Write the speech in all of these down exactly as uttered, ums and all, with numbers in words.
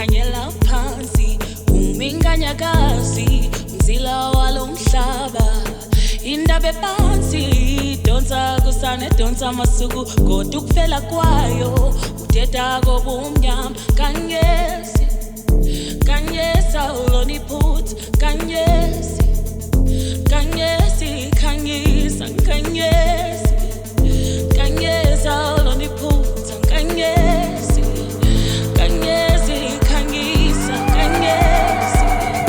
ngikhanyela phansi uminganyakazi umzila walomhlaba indaba ephansi donsa kusane donsa amasuku kodwa ukufela kwayo udeda kobumnyama kanyesi kanyesa uloniphutha kanyesi kanyesi khangisa kanyesi kanyesa uloniphutha kanyesi kanyesi khangisa kanyesi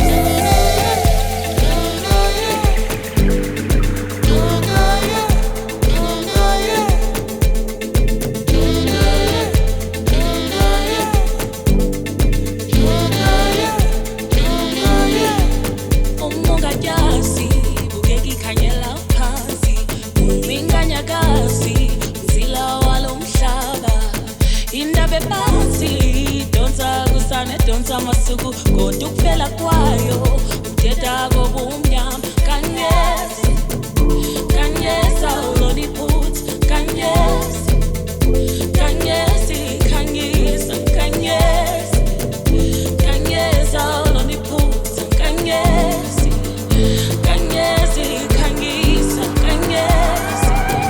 umunganyasi bukeki khanyela phansi uminganyakazi umzila walomhlaba indaba ephansi donsa kusane donsa amasuku kodwa ukufela kwayo udeda kobumnyama kanyesi kanyesa uloniphutha kanyesi kanyesi khangisa kanyesi kanyesa uloniphutha kanyesi kanyesi khangisa kanyesi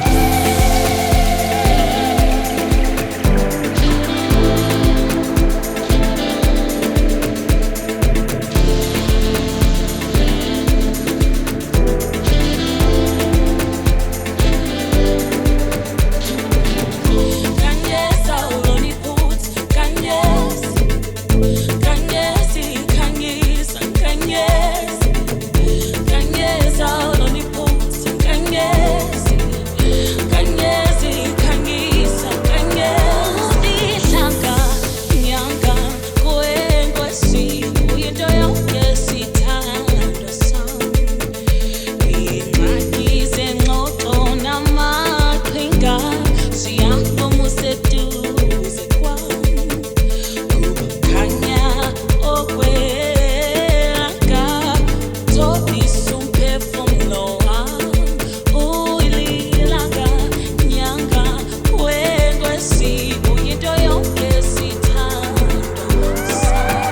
kanyesa uloniphutha kanyesi kanyesi khangisa kanyesi kanyesa uloniphutha kanyesi kanyesi khangisa kanyesi ihlanga nyanga kwenkweshi uyinto yonke sithanda sami ingxaki zengxoxo namaqhinga siyaboma useduze kwami kukhanya okwelanga tobisa umphefumulo wami uyilanga nyanga kwenkweshi uyinto yonke sithanda sami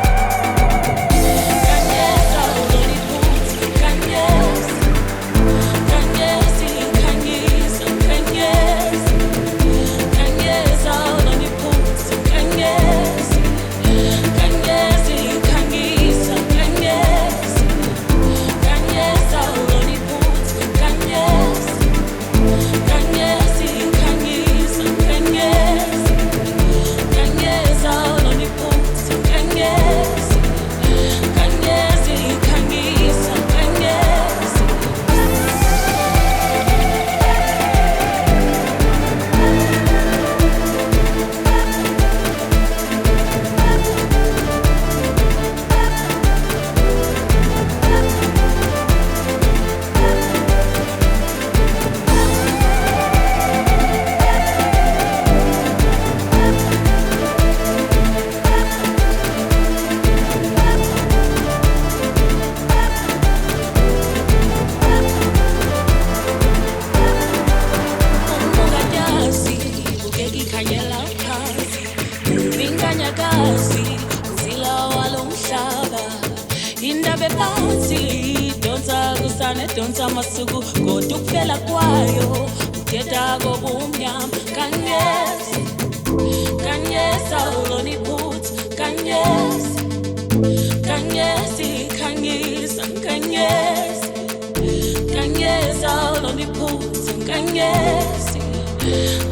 kanyesa uloniphutha kanyesi kanyesi khangisa kanyesi kanyesa uloniphutha kanyesi kanyesi khangisa kanyesi kanyesa uloniphutha kanyesi kanyesi khangisa kanyesi kanyesa uloniphutha kanyesi kanyesi khangisa kanyesi umunganyasi bukeki khanyela phansi uminganyakazi umzila walomhlaba indaba ephansi donsa kusane donsa amasuku kodwa ukufela kwayo udeda kobumnyama kanyesi kanyesa uloniphutha kanyesi kanyesi khangisa kanyesi kanyesa uloniphutha kanyesi